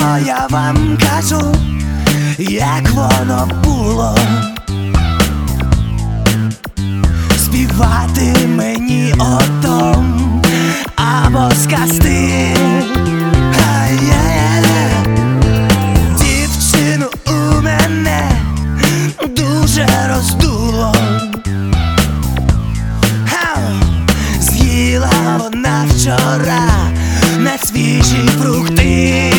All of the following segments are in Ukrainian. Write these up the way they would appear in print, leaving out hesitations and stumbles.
я вам кажу, як воно було. Співати мені отом або сказти. Дівчину у мене дуже роздуло. З'їла вона вчора на свіжі фрукти.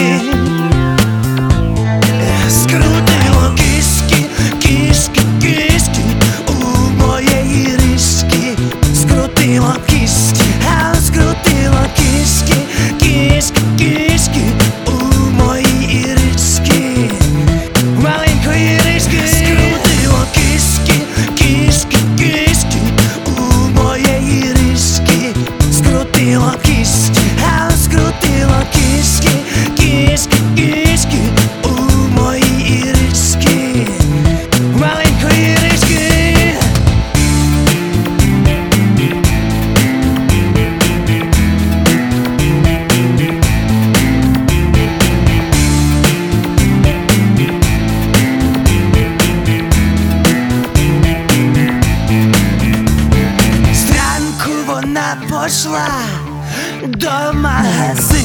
Скрутило кишки, кишки, кишки у моєї рижки. Скрутило кишки, скрутило кишки, кишки, кишки у моїй рижки. Маленької рижки. Скрутило кишки, кишки, кишки у моєї рижки. Скрутило кишки, скрутило кишки, кишки, кишки у моїй рижки. Маленької рижки. Зранку вона пішла до магазину.